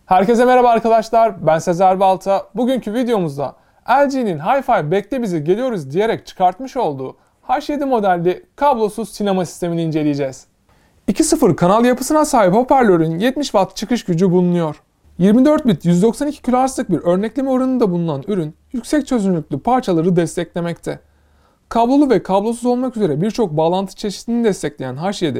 Herkese merhaba arkadaşlar, ben Sezer Balta. Bugünkü videomuzda LG'nin Hi-Fi Bekle Bizi Geliyoruz diyerek çıkartmış olduğu H7 modelli kablosuz sinema sistemini inceleyeceğiz. 2.0 kanal yapısına sahip hoparlörün 70 Watt çıkış gücü bulunuyor. 24 bit 192 kHz'lık bir örnekleme oranında bulunan ürün yüksek çözünürlüklü parçaları desteklemekte. Kablolu ve kablosuz olmak üzere birçok bağlantı çeşidini destekleyen H7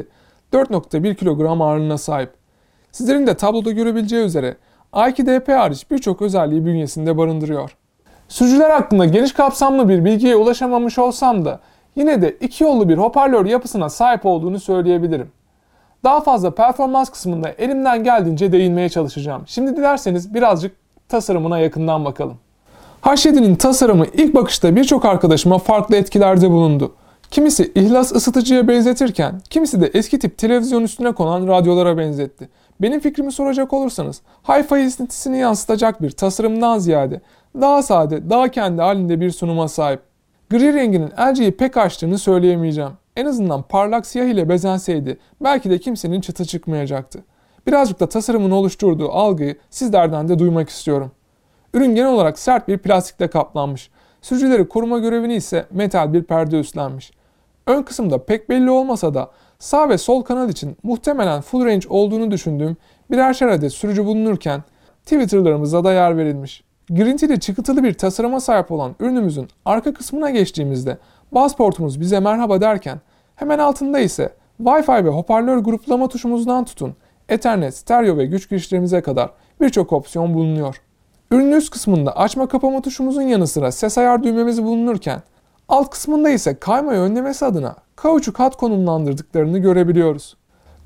4.1 kilogram ağırlığına sahip. Sizlerin de tabloda görebileceği üzere A2DP hariç birçok özelliği bünyesinde barındırıyor. Sürücüler hakkında geniş kapsamlı bir bilgiye ulaşamamış olsam da yine de iki yollu bir hoparlör yapısına sahip olduğunu söyleyebilirim. Daha fazla performans kısmında elimden geldiğince değinmeye çalışacağım. Şimdi dilerseniz birazcık tasarımına yakından bakalım. H7'nin tasarımı ilk bakışta birçok arkadaşıma farklı etkilerde bulundu. Kimisi ihlas ısıtıcıya benzetirken, kimisi de eski tip televizyon üstüne konan radyolara benzetti. Benim fikrimi soracak olursanız, Hi-Fi esintisini yansıtacak bir tasarımdan ziyade, daha sade, daha kendi halinde bir sunuma sahip. Gri renginin LG'yi pek açtığını söyleyemeyeceğim. En azından parlak siyah ile bezenseydi, belki de kimsenin çıtı çıkmayacaktı. Birazcık da tasarımın oluşturduğu algıyı sizlerden de duymak istiyorum. Ürün genel olarak sert bir plastikle kaplanmış. Sürücüleri koruma görevini ise metal bir perde üstlenmiş. Ön kısımda pek belli olmasa da sağ ve sol kanal için muhtemelen full range olduğunu düşündüğüm birer adet sürücü bulunurken Twitter'larımıza da yer verilmiş. Girintili çıkıntılı bir tasarıma sahip olan ürünümüzün arka kısmına geçtiğimizde bas portumuz bize merhaba derken hemen altında ise Wi-Fi ve hoparlör gruplama tuşumuzdan tutun Ethernet, stereo ve güç girişlerimize kadar birçok opsiyon bulunuyor. Ürünün üst kısmında açma kapama tuşumuzun yanı sıra ses ayar düğmemiz bulunurken alt kısmında ise kaymayı önlemesi adına kauçuk hat konumlandırdıklarını görebiliyoruz.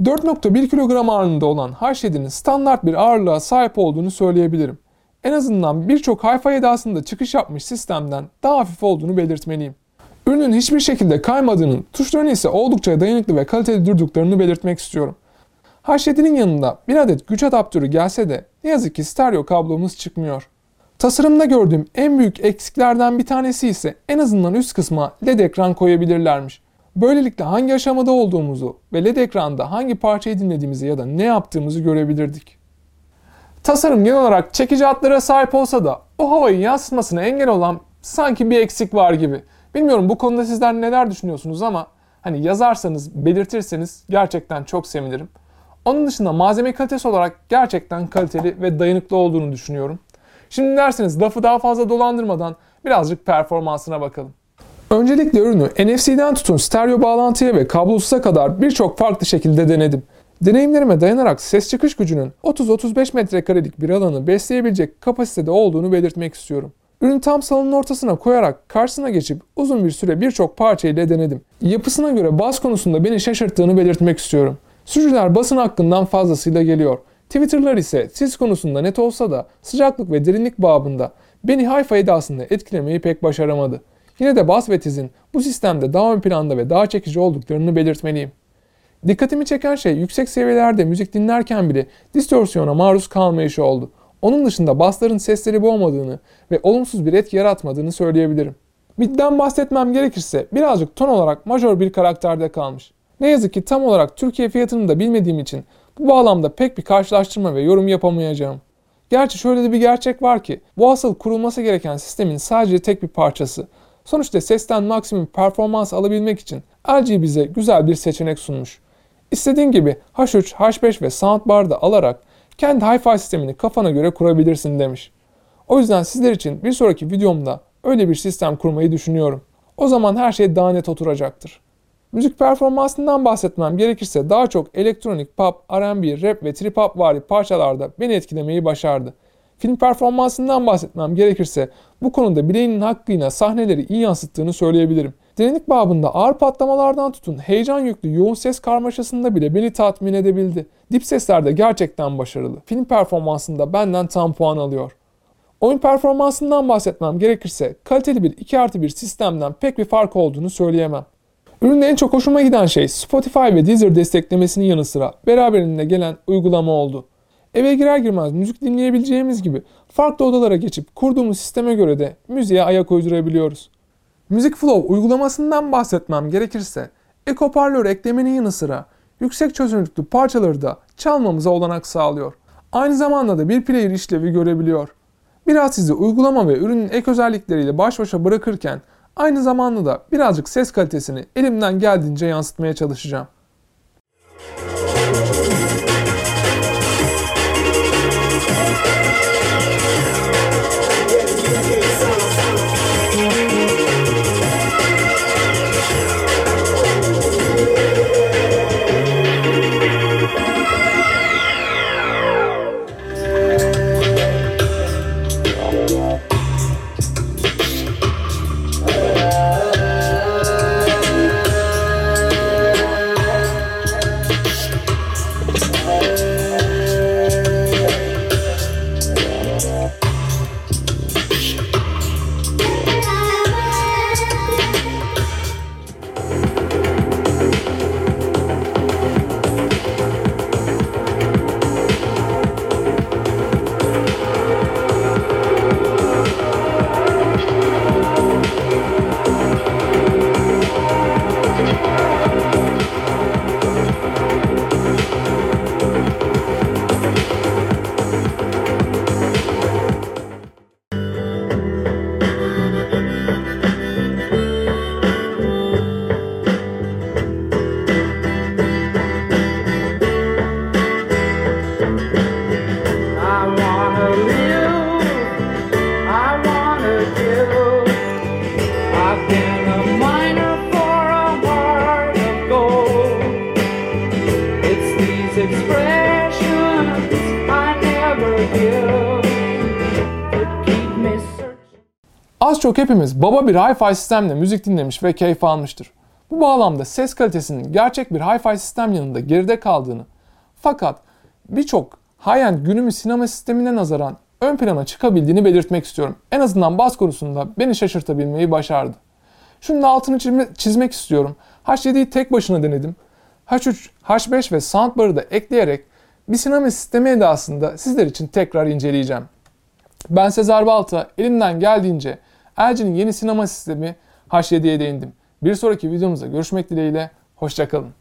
4.1 kilogram ağırlığında olan H7'nin standart bir ağırlığa sahip olduğunu söyleyebilirim. En azından birçok Hi-Fi edasında çıkış yapmış sistemden daha hafif olduğunu belirtmeliyim. Ürünün hiçbir şekilde kaymadığının, tuşların ise oldukça dayanıklı ve kaliteli durduklarını belirtmek istiyorum. H7'nin yanında bir adet güç adaptörü gelse de ne yazık ki stereo kablomuz çıkmıyor. Tasarımda gördüğüm en büyük eksiklerden bir tanesi ise en azından üst kısma LED ekran koyabilirlermiş. Böylelikle hangi aşamada olduğumuzu ve LED ekranda hangi parçayı dinlediğimizi ya da ne yaptığımızı görebilirdik. Tasarım genel olarak çekici hatlara sahip olsa da o havayı yansıtmasına engel olan sanki bir eksik var gibi. Bilmiyorum bu konuda sizler neler düşünüyorsunuz ama yazarsanız, belirtirseniz gerçekten çok sevinirim. Onun dışında malzeme kalitesi olarak gerçekten kaliteli ve dayanıklı olduğunu düşünüyorum. Şimdi derseniz lafı daha fazla dolandırmadan birazcık performansına bakalım. Öncelikle ürünü NFC'den tutun stereo bağlantıya ve kablosuza kadar birçok farklı şekilde denedim. Deneyimlerime dayanarak ses çıkış gücünün 30-35 metrekarelik bir alanı besleyebilecek kapasitede olduğunu belirtmek istiyorum. Ürünü tam salonun ortasına koyarak karşısına geçip uzun bir süre birçok parça ile denedim. Yapısına göre bas konusunda beni şaşırttığını belirtmek istiyorum. Sürücüler basın hakkından fazlasıyla geliyor. Twitter'lar ise ses konusunda net olsa da sıcaklık ve derinlik babında beni Hi-Fi edasında etkilemeyi pek başaramadı. Yine de bas ve tizin bu sistemde daha ön planda ve daha çekici olduklarını belirtmeliyim. Dikkatimi çeken şey yüksek seviyelerde müzik dinlerken bile distorsiyona maruz kalmayışı oldu. Onun dışında basların sesleri boğmadığını ve olumsuz bir etki yaratmadığını söyleyebilirim. Mid'den bahsetmem gerekirse birazcık ton olarak majör bir karakterde kalmış. Ne yazık ki tam olarak Türkiye fiyatını da bilmediğim için bu bağlamda pek bir karşılaştırma ve yorum yapamayacağım. Gerçi şöyle de bir gerçek var ki bu asıl kurulması gereken sistemin sadece tek bir parçası. Sonuçta sesten maksimum performans alabilmek için LG bize güzel bir seçenek sunmuş. İstediğin gibi H3, H5 ve soundbar da alarak kendi Hi-Fi sistemini kafana göre kurabilirsin demiş. O yüzden sizler için bir sonraki videomda öyle bir sistem kurmayı düşünüyorum. O zaman her şey daha net oturacaktır. Müzik performansından bahsetmem gerekirse daha çok elektronik, pop, R&B, rap ve trip hop vari parçalarda beni etkilemeyi başardı. Film performansından bahsetmem gerekirse bu konuda bileğinin hakkıyla sahneleri iyi yansıttığını söyleyebilirim. Derinlik babında ağır patlamalardan tutun heyecan yüklü yoğun ses karmaşasında bile beni tatmin edebildi. Dip seslerde gerçekten başarılı. Film performansında benden tam puan alıyor. Oyun performansından bahsetmem gerekirse kaliteli bir 2+1 sistemden pek bir fark olduğunu söyleyemem. Üründe en çok hoşuma giden şey Spotify ve Deezer desteklemesinin yanı sıra beraberinde gelen uygulama oldu. Eve girer girmez müzik dinleyebileceğimiz gibi farklı odalara geçip kurduğumuz sisteme göre de müziğe ayak uydurabiliyoruz. Music Flow uygulamasından bahsetmem gerekirse ek hoparlör eklemenin yanı sıra yüksek çözünürlüklü parçaları da çalmamıza olanak sağlıyor. Aynı zamanda da bir player işlevi görebiliyor. Biraz sizi uygulama ve ürünün ek özellikleriyle baş başa bırakırken aynı zamanda da birazcık ses kalitesini elimden geldiğince yansıtmaya çalışacağım. Az çok hepimiz baba bir hi-fi sistemle müzik dinlemiş ve keyif almıştır. Bu bağlamda ses kalitesinin gerçek bir hi-fi sistem yanında geride kaldığını, fakat birçok high-end günümüz sinema sistemine nazaran ön plana çıkabildiğini belirtmek istiyorum. En azından bas konusunda beni şaşırtabilmeyi başardı. Şunun altını çizmek istiyorum. H7'yi tek başına denedim. H3, H5 ve soundbar'ı da ekleyerek bir sinema sistemi edasında sizler için tekrar inceleyeceğim. Ben Sezer Balta, elimden geldiğince LG'nin yeni sinema sistemi H7'ye değindim. Bir sonraki videomuzda görüşmek dileğiyle, hoşça kalın.